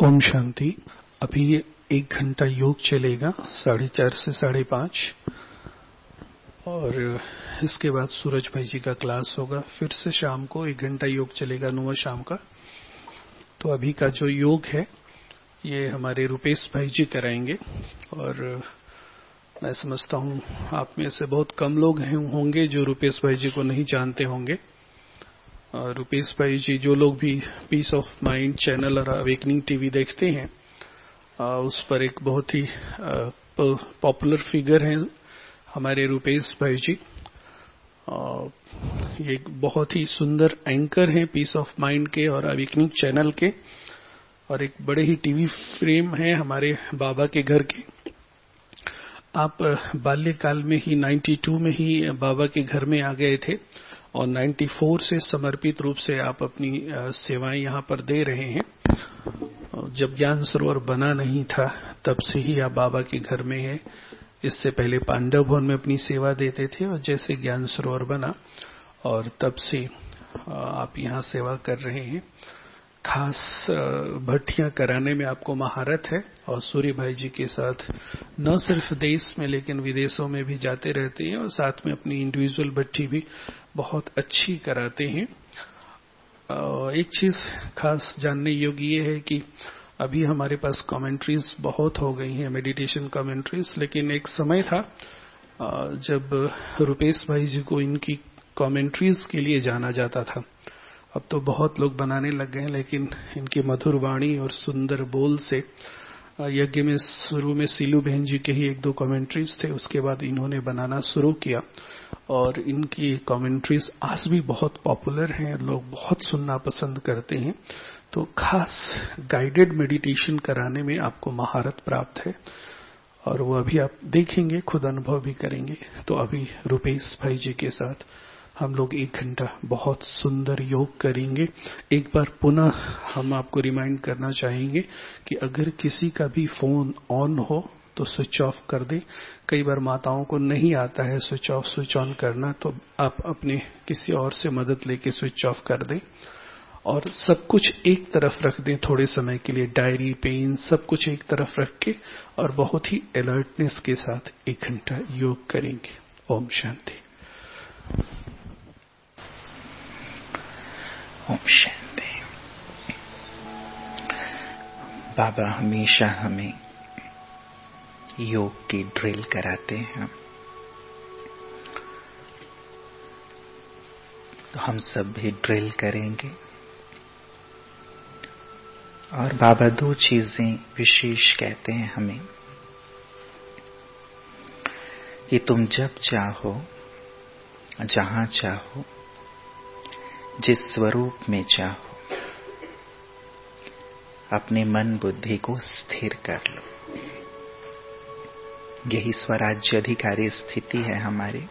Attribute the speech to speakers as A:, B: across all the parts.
A: ओम शांति। अभी 1 घंटा योग चलेगा 4:30 से 5:30 और इसके बाद सूरज भाई जी का क्लास होगा। फिर से शाम को 1 घंटा योग चलेगा 9 शाम का। तो अभी का जो योग है ये हमारे रुपेश भाई जी कराएंगे और मैं समझता हूँ आप में से बहुत कम लोग होंगे जो रुपेश भाई जी को नहीं जानते होंगे। रुपेश भाई जी, जो लोग भी पीस ऑफ माइंड चैनल और अवेकनिंग टीवी देखते हैं, उस पर एक बहुत ही पॉपुलर फिगर हैं हमारे रुपेश भाई जी। ये एक बहुत ही सुंदर एंकर हैं पीस ऑफ माइंड के और अवेकनिंग चैनल के, और एक बड़े ही टीवी फ्रेम हैं हमारे बाबा के घर के। आप बाल्यकाल में ही 92 में ही बाबा के घर में आ गए थे और 94 से समर्पित रूप से आप अपनी सेवाएं यहाँ पर दे रहे हैं। जब ज्ञान सरोवर बना नहीं था तब से ही आप बाबा के घर में हैं। इससे पहले पांडव भवन में अपनी सेवा देते थे और जैसे ज्ञान सरोवर बना और तब से आप यहाँ सेवा कर रहे हैं। खास भट्टियां कराने में आपको महारत है और सूर्य भाई जी के साथ न सिर्फ देश में लेकिन विदेशों में भी जाते रहते हैं और साथ में अपनी इंडिविजुअल भट्टी भी बहुत अच्छी कराते हैं। एक चीज खास जानने योग्य ये है कि अभी हमारे पास कमेंट्रीज बहुत हो गई हैं, मेडिटेशन कमेंट्रीज, लेकिन एक समय था जब रुपेश भाई जी को इनकी कमेंट्रीज के लिए जाना जाता था। अब तो बहुत लोग बनाने लग गए हैं, लेकिन इनकी मधुर वाणी और सुंदर बोल से यज्ञ में शुरू में सीलू बहन जी के ही 1-2 कमेंट्रीज थे, उसके बाद इन्होंने बनाना शुरू किया और इनकी कमेंट्रीज आज भी बहुत पॉपुलर हैं, लोग बहुत सुनना पसंद करते हैं। तो खास गाइडेड मेडिटेशन कराने में आपको महारत प्राप्त है और वो अभी आप देखेंगे, खुद अनुभव भी करेंगे। तो अभी रुपेश भाई जी के साथ हम लोग 1 घंटा बहुत सुंदर योग करेंगे। एक बार पुनः हम आपको रिमाइंड करना चाहेंगे कि अगर किसी का भी फोन ऑन हो तो स्विच ऑफ कर दे। कई बार माताओं को नहीं आता है स्विच ऑफ स्विच ऑन करना, तो आप अपने किसी और से मदद लेके स्विच ऑफ कर दें और सब कुछ एक तरफ रख दें थोड़े समय के लिए, डायरी पेन सब कुछ एक तरफ रख के और बहुत ही अलर्टनेस के साथ 1 घंटा योग करेंगे। ओम शांति।
B: ओम शांति। बाबा हमेशा हमें योग की ड्रिल कराते हैं, तो हम सब भी ड्रिल करेंगे। और बाबा 2 चीजें विशेष कहते हैं हमें कि तुम जब चाहो, जहां चाहो, जिस स्वरूप में चाहो, अपने मन बुद्धि को स्थिर कर लो। यही स्वराज्य अधिकारी स्थिति है हमारी।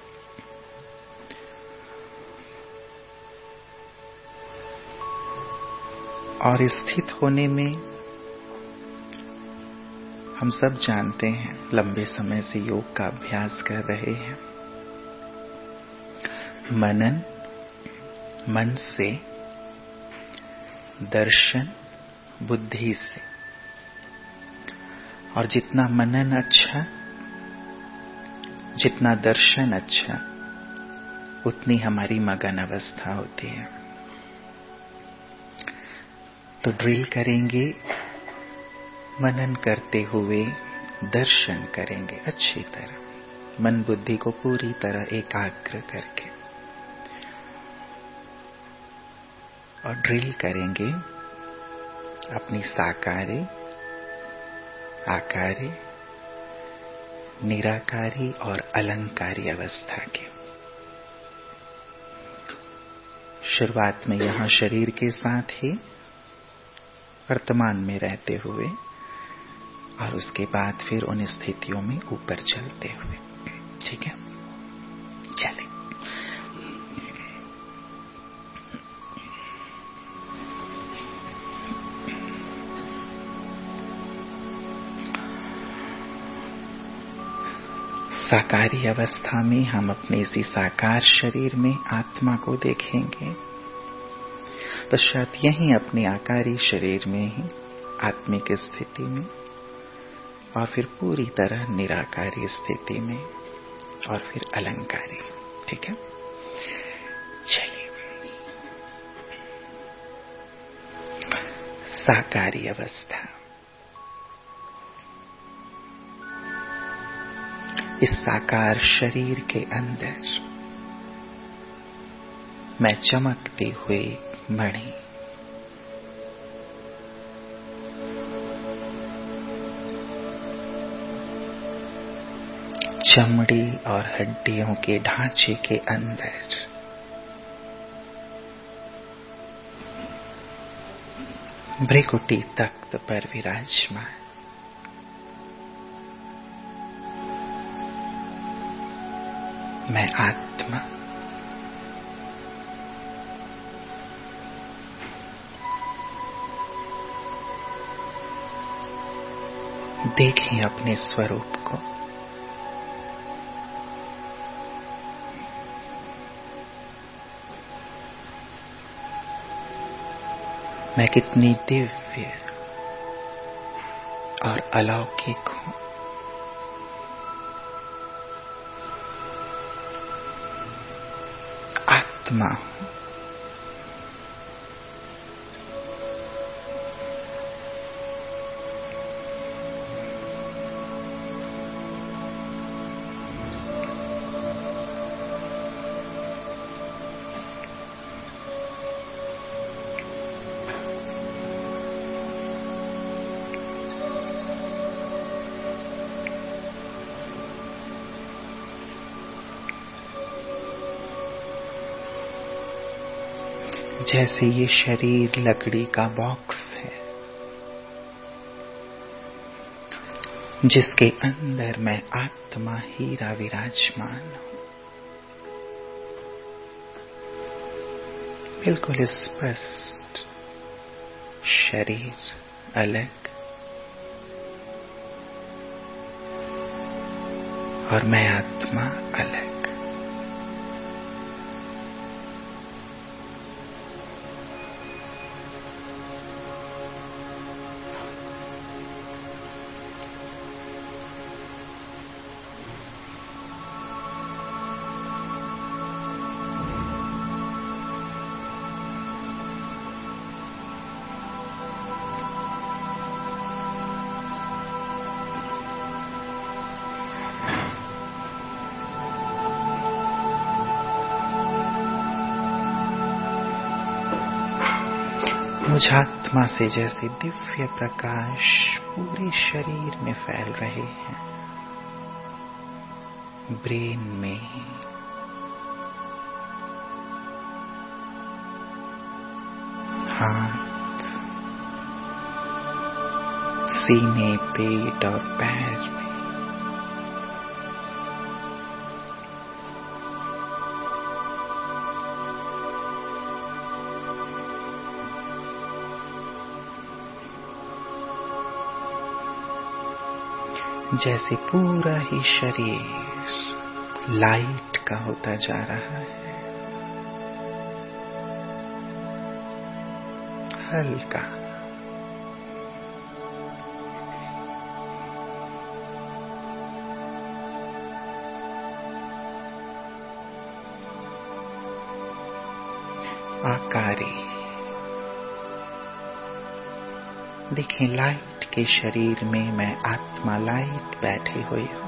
B: और स्थित होने में हम सब जानते हैं, लंबे समय से योग का अभ्यास कर रहे हैं। मनन, मन से, दर्शन बुद्धि से, और जितना मनन अच्छा, जितना दर्शन अच्छा, उतनी हमारी मगन अवस्था होती है। तो ड्रिल करेंगे, मनन करते हुए दर्शन करेंगे अच्छी तरह, मन बुद्धि को पूरी तरह एकाग्र करके, और ड्रिल करेंगे अपनी साकारी, आकारी, निराकारी और अलंकारी अवस्था की। शुरुआत में यहां शरीर के साथ ही वर्तमान में रहते हुए और उसके बाद फिर उन स्थितियों में ऊपर चलते हुए। ठीक है, चलें। साकारी अवस्था में हम अपने इसी साकार शरीर में आत्मा को देखेंगे। पश्चात यहीं अपने आकारी शरीर में ही आत्मिक स्थिति में और फिर पूरी तरह निराकारी स्थिति में और फिर अलंकारी। ठीक है, चलिए। साकारी अवस्था। इस साकार शरीर के अंदर मैं चमकती हुई मणि, चमड़ी और हड्डियों के ढांचे के अंदर भ्रिकुटी तख्त पर विराजमान, मैं आत्मा। देखें अपने स्वरूप को। मैं कितनी दिव्य और अलौकिक हूं। आत्मा हूं। जैसे ये शरीर लकड़ी का बॉक्स है जिसके अंदर मैं आत्मा हीरा विराजमान हूं, बिल्कुल स्पष्ट। शरीर अलग और मैं आत्मा अलग। मुझ आत्मा से जैसे दिव्य प्रकाश पूरे शरीर में फैल रहे हैं, ब्रेन में, हाथ, सीने, पेट और पैर में, जैसे पूरा ही शरीर लाइट का होता जा रहा है, हल्का। आकारी। देखें, लाइट के शरीर में मैं आत्मा लाइट बैठी हुई हूं।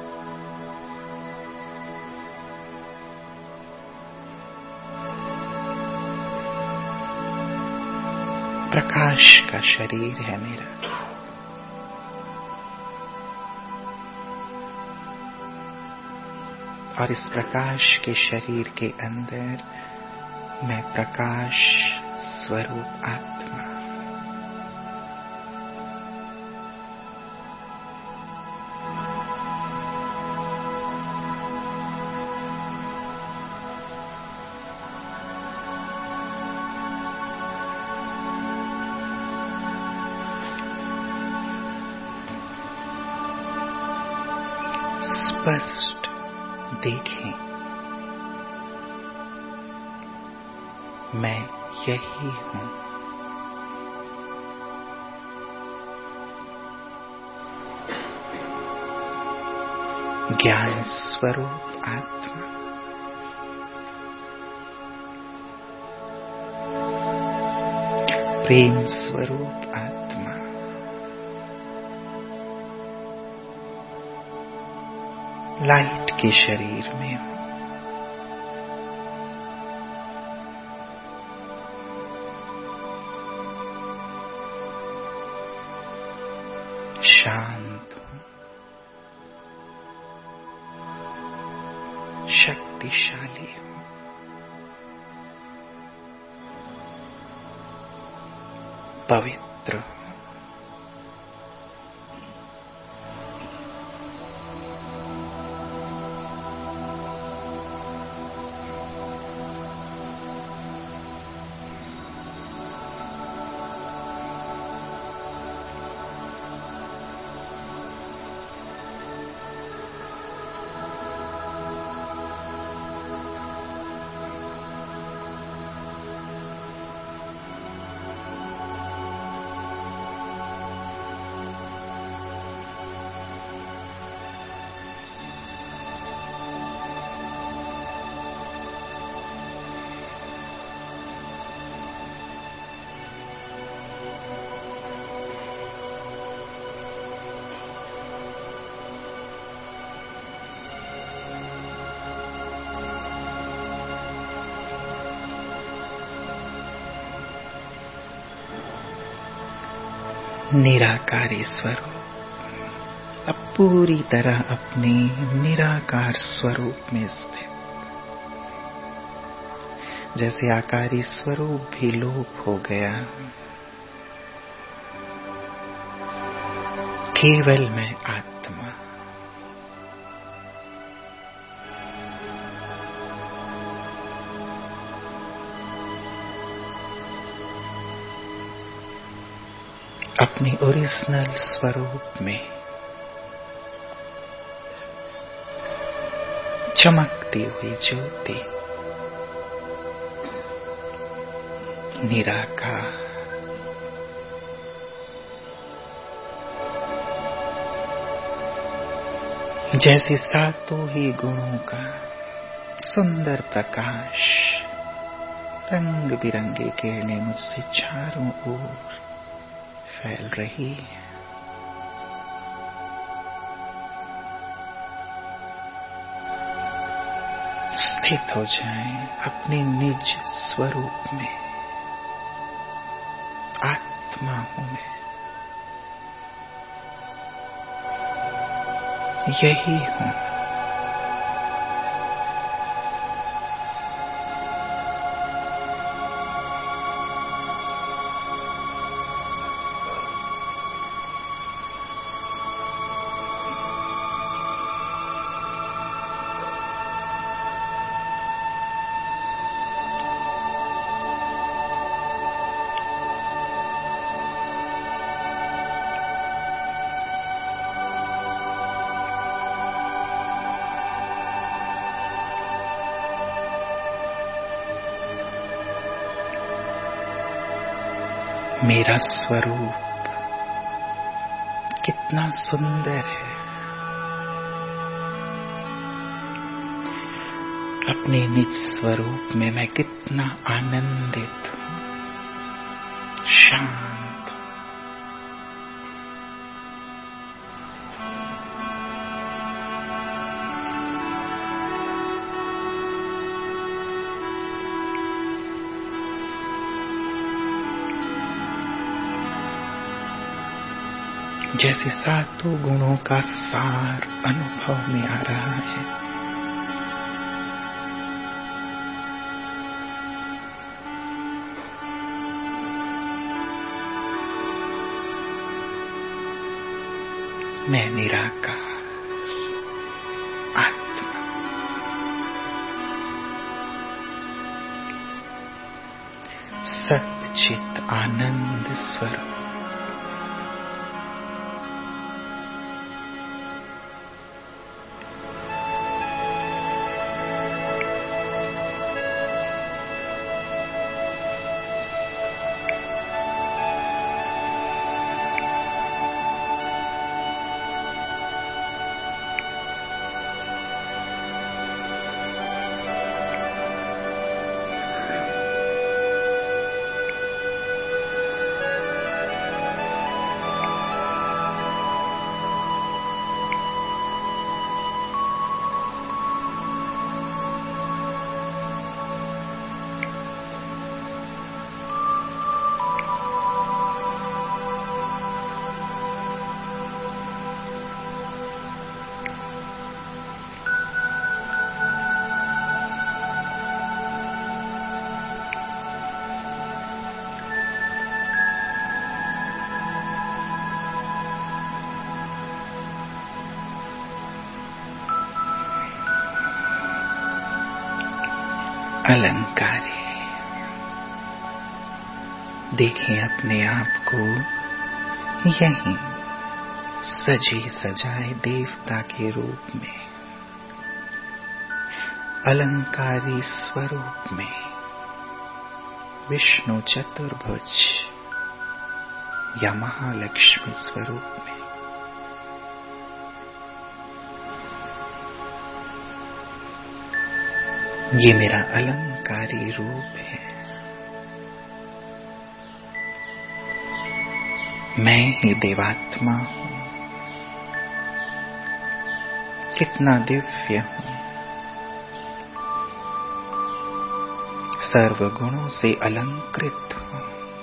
B: प्रकाश का शरीर है मेरा। और इस प्रकाश के शरीर के अंदर मैं प्रकाश स्वरूप आत्मा। स्पष्ट देखें, मैं यही हूं। ज्ञान स्वरूप आत्मा, प्रेम स्वरूप आत्मा, लाइट के शरीर में हो, शांत हो, शक्तिशाली हो, पवित्र हो। निराकारी स्वरूप अब पूरी तरह अपने निराकार स्वरूप में स्थित, जैसे आकारी स्वरूप भी लोप हो गया, केवल मैं आत्मा, अपने ओरिजिनल स्वरूप में चमकती हुई ज्योति, निराकार, जैसे सातों ही गुणों का सुंदर प्रकाश, रंग बिरंगे किरणें मुझसे चारों ओर फैल रही है। स्थित हो जाएं अपने निज स्वरूप में, आत्मा हूं मैं, यही हूं। मेरा स्वरूप कितना सुंदर है, अपने निज स्वरूप में मैं कितना आनंदित हूं, शांत। जैसे सातों गुणों का सार अनुभव में आ रहा है, मैं निराकार आत्मा, सत चित आनंद स्वरूप, अलंकारी। देखें अपने आप को यहीं सजी सजाए देवता के रूप में, अलंकारी स्वरूप में, विष्णु चतुर्भुज या महालक्ष्मी स्वरूप में। ये मेरा अलंकारी रूप है। मैं ही देवात्मा हूं। कितना दिव्य हूं। सर्व गुणों से अलंकृत हूं।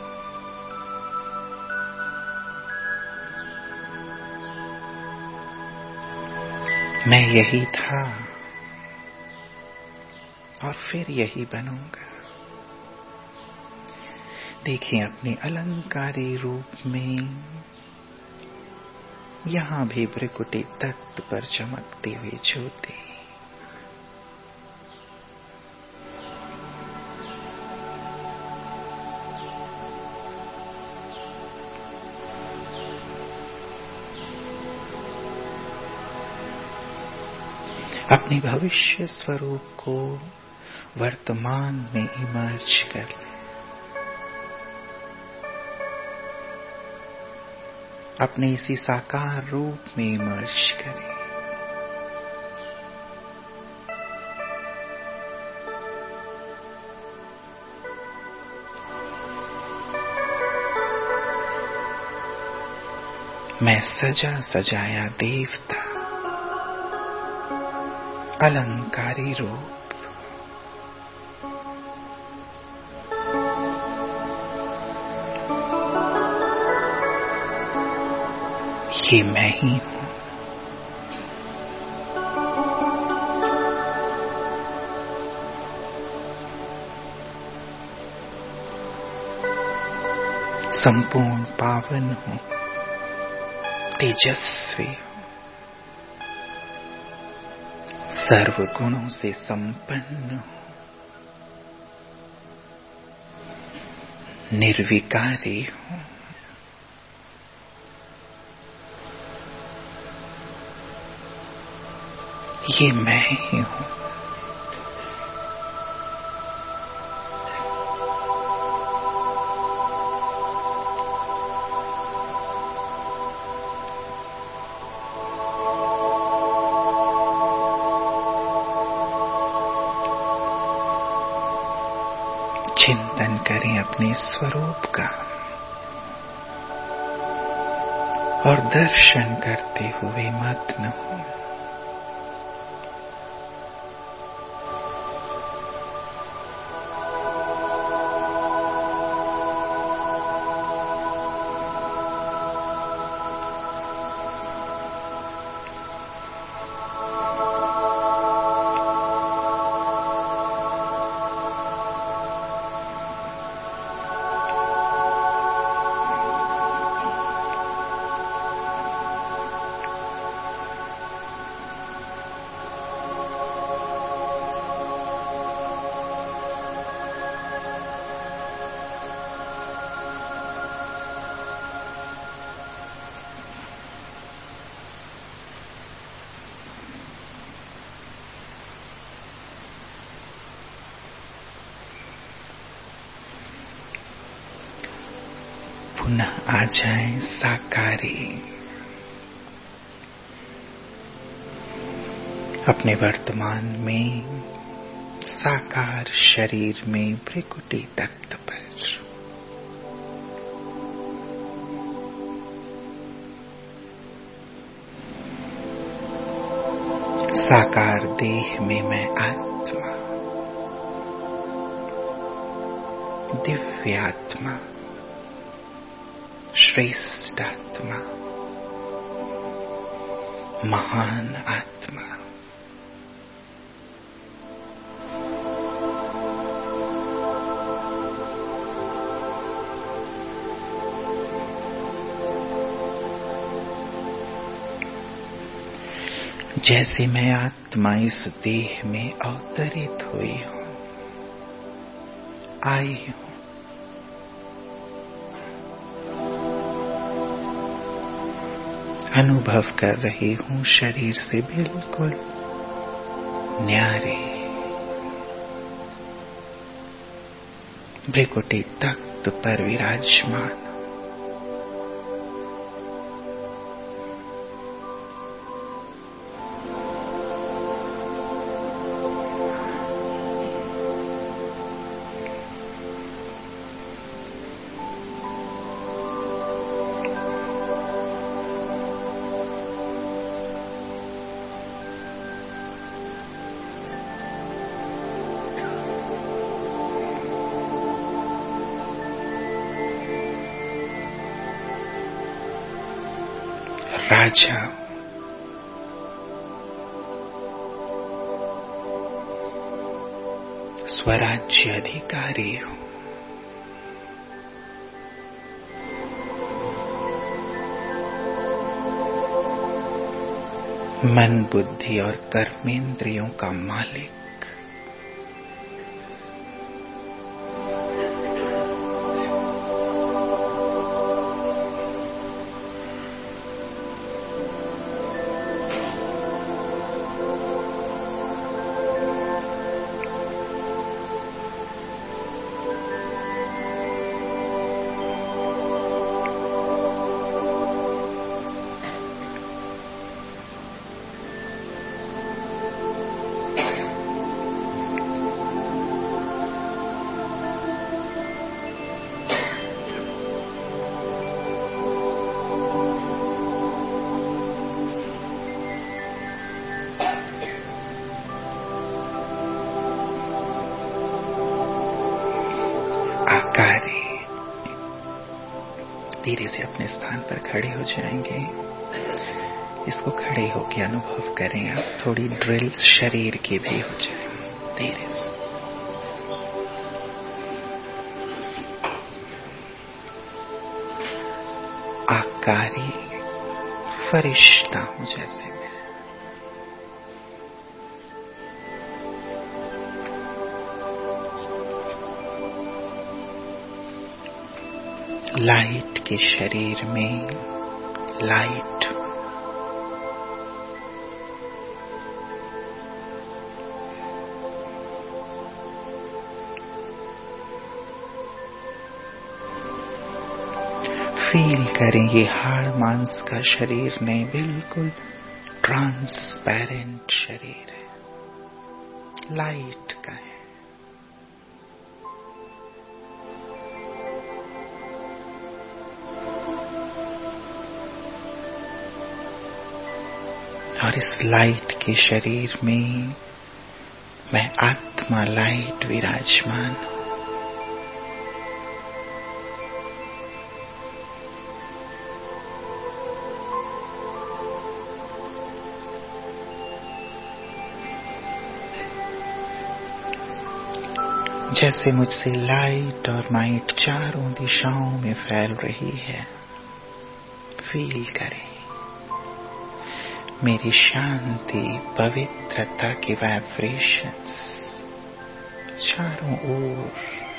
B: मैं यही था और फिर यही बनूंगा। देखिए अपने अलंकारी रूप में यहां भी भ्रिकुटी तख्त पर चमकती हुई ज्योति। अपने भविष्य स्वरूप को वर्तमान में इमर्ज कर लें। अपने इसी साकार रूप में इमर्ज करें। मैं सजा सजाया देवता, अलंकारी रूप। ये मैं ही हूं। संपूर्ण पावन हूं, तेजस्वी हूं, सर्व गुणों से संपन्न हूं, निर्विकारी हूं। ये मैं ही हूं। चिंतन करें अपने स्वरूप का और दर्शन करते हुए मग्न हो। पुनः आ जाए साकारी। अपने वर्तमान में साकार शरीर में भ्रिकुटी तख्त पर साकार देह में मैं आत्मा, दिव्यात्मा, श्रेष्ठ आत्मा, महान आत्मा, जैसे मैं आत्मा इस देह में अवतरित हुई हूं, आई हूं। अनुभव कर रही हूं शरीर से बिल्कुल न्यारे, भ्रिकुटी तख्त पर विराजमान। राजा स्वराज्य अधिकारी हूं। मन, बुद्धि और कर्मेंद्रियों का मालिक। धीरे से अपने स्थान पर खड़े हो जाएंगे। इसको खड़े होकर अनुभव करें आप। थोड़ी ड्रिल शरीर की भी हो जाए धीरे से। आकारी फरिश्ता हूं जैसे मैं। लाइट के शरीर में लाइट, फील करें ये हाड़ मांस का शरीर नहीं, बिल्कुल ट्रांसपेरेंट शरीर है, लाइट का है। और इस लाइट के शरीर में मैं आत्मा लाइट विराजमान हूं। जैसे मुझसे लाइट और माइट चारों दिशाओं में फैल रही है, फील करें मेरी शांति पवित्रता की वाइब्रेशंस चारों ओर।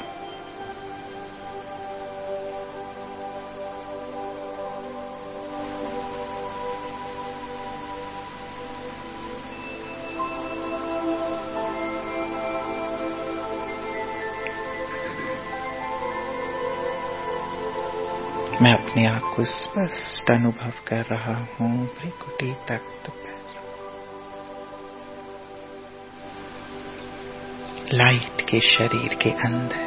B: मैं अपने आप को स्पष्ट अनुभव कर रहा हूं भ्रिकुटी तख्त पर, लाइट के शरीर के अंदर।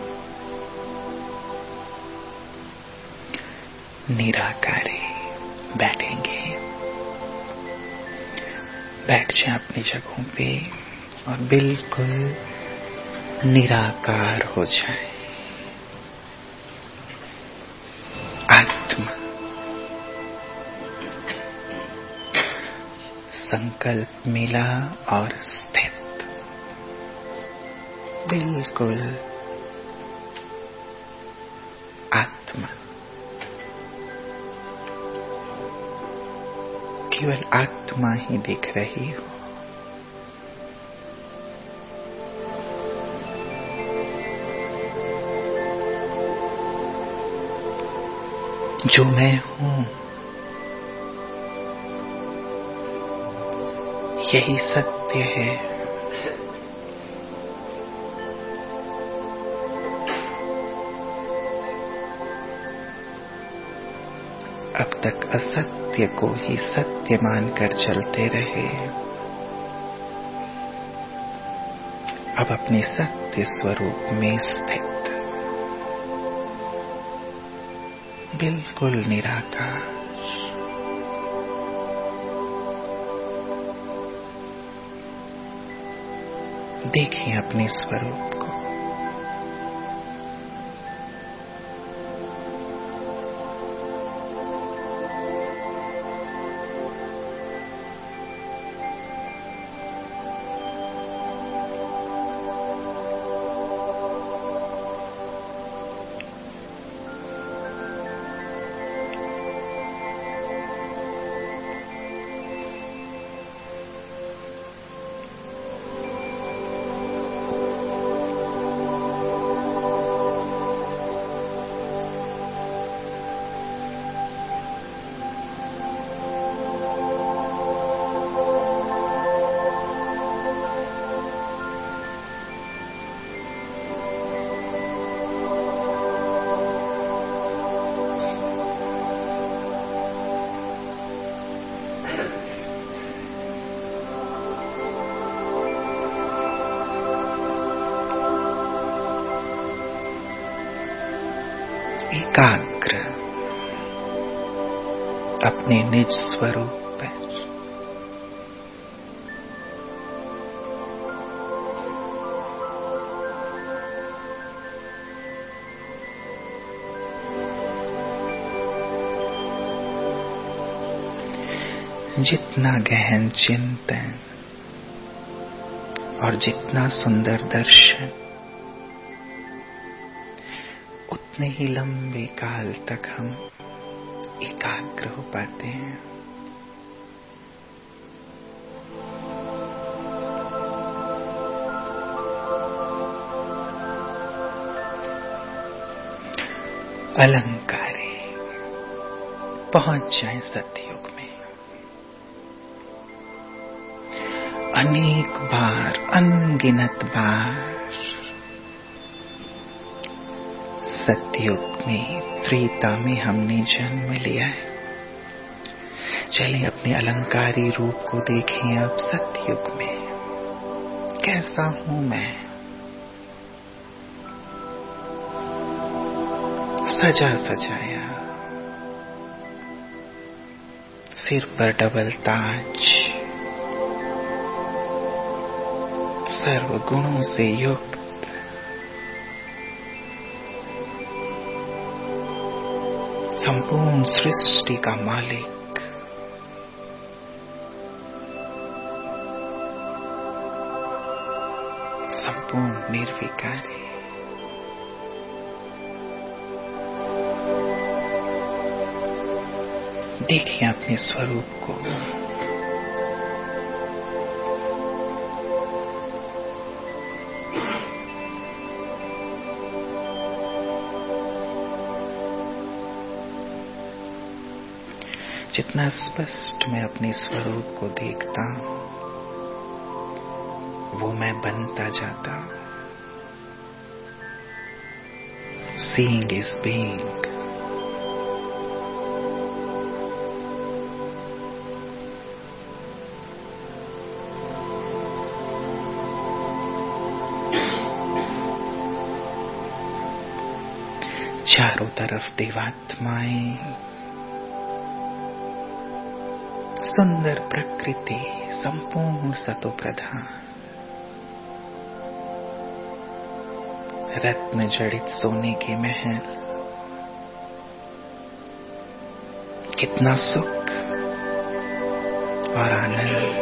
B: निराकारी बैठेंगे। बैठ जाएं अपनी जगहों पे और बिल्कुल निराकार हो जाए। आत्मा संकल्प मिला और स्थित, बिल्कुल आत्मा, केवल आत्मा ही दिख रही हो। जो मैं हूं यही सत्य है। अब तक असत्य को ही सत्य मानकर चलते रहे, अब अपने सत्य स्वरूप में स्थित, बिल्कुल निराकार। देखिए अपने स्वरूप को। एकाग्र अपने निज स्वरूप पर। जितना गहन चिंतन और जितना सुंदर दर्शन, उतने ही लंबे काल तक हम एकाग्र हो पाते हैं। अलंकारे पहुंच जाए सतयुग में। अनेक बार, अनगिनत बार सतयुग में, त्रेता में हमने जन्म लिया है। चलिए अपने अलंकारी रूप को देखें अब सतयुग में। कैसा हूं मैं? सजा सजाया, सिर पर डबल ताज, सर्व गुणों से युक्त, संपूर्ण सृष्टि का मालिक, संपूर्ण निर्विकारी। देखिए अपने स्वरूप को। जितना स्पष्ट मैं अपने स्वरूप को देखता हूं, वो मैं बनता जाता हूं। Seeing is being. चारों तरफ देवात्माएं, सुंदर प्रकृति संपूर्ण सतो प्रधान, रत्न जड़ित सोने के महल, कितना सुख और आनंद।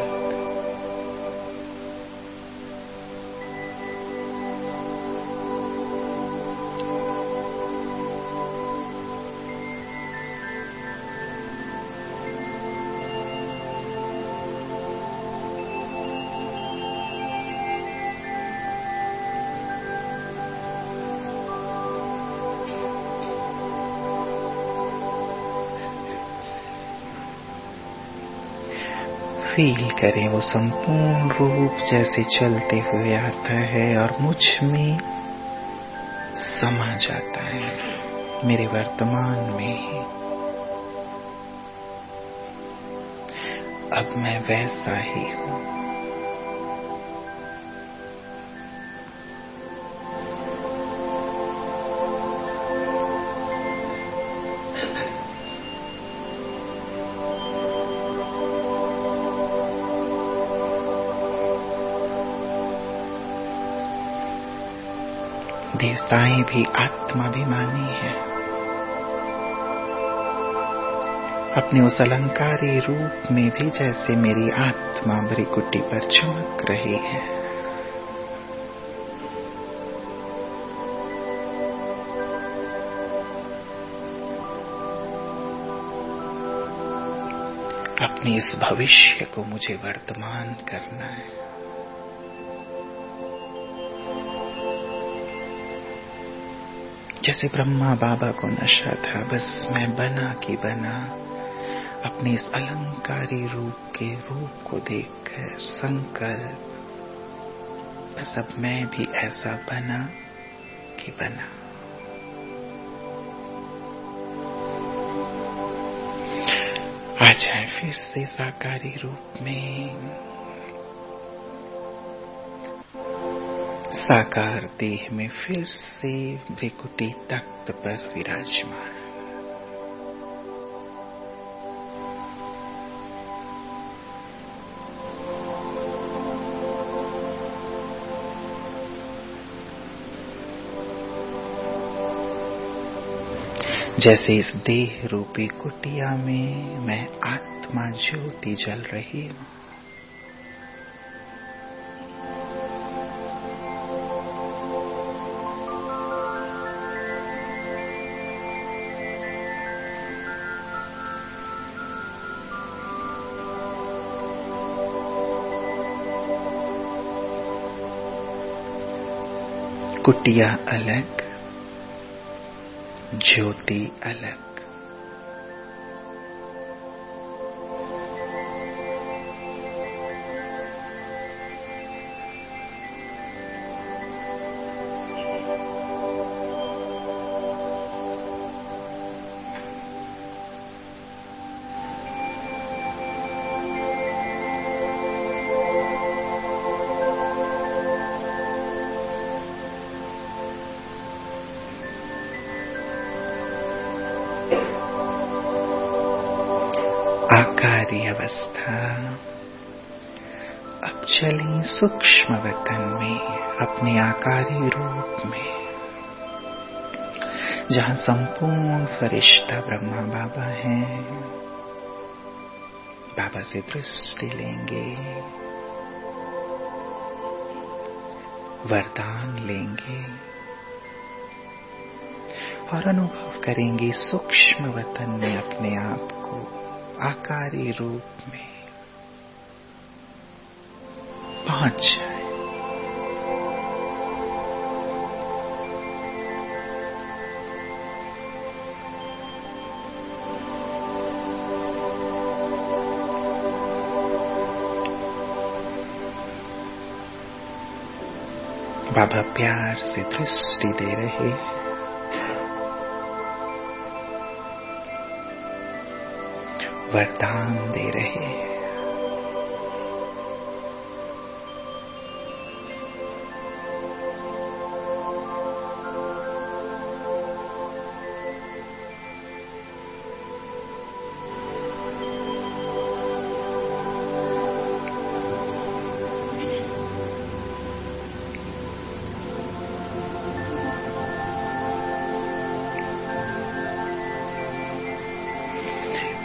B: फील करें वो संपूर्ण रूप जैसे चलते हुए आता है और मुझ में समा जाता है, मेरे वर्तमान में ही। अब मैं वैसा ही हूं। देवताएं भी आत्माभिमानी हैं, अपने उस अलंकारी रूप में भी जैसे मेरी आत्मा भ्रिकुटी पर चमक रही है। अपने इस भविष्य को मुझे वर्तमान करना है। जैसे ब्रह्मा बाबा को नशा था, बस मैं बना कि बना अपने इस अलंकारी रूप के रूप को देखकर संकल्प, बस अब मैं भी ऐसा बना कि बना। आ जाए फिर से साकारी रूप में, साकार देह में फिर से भ्रिकुटी तख्त पर विराजमान। जैसे इस देह रूपी कुटिया में मैं आत्मा ज्योति जल रही हूं, कुटिया अलग, ज्योति अलग। आकारी अवस्था। अब चलें सूक्ष्म वतन में, अपने आकारी रूप में, जहां संपूर्ण फरिश्ता ब्रह्मा बाबा हैं। बाबा से दृष्टि लेंगे, वरदान लेंगे और अनुभव करेंगे सूक्ष्म वतन में अपने आप को आकारी रूप में पहुंच जाए। बाबा प्यार से दृष्टि दे रहे हैं, वरदान दे रहे हैं।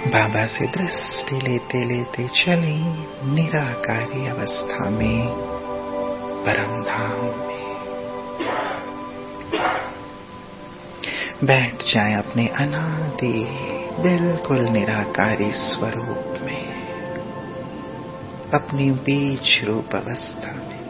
B: बाबा से दृष्टि लेते लेते चले निराकारी अवस्था में परम धाम में। बैठ जाए अपने अनादि बिल्कुल निराकारी स्वरूप में, अपनी बीज रूप अवस्था में।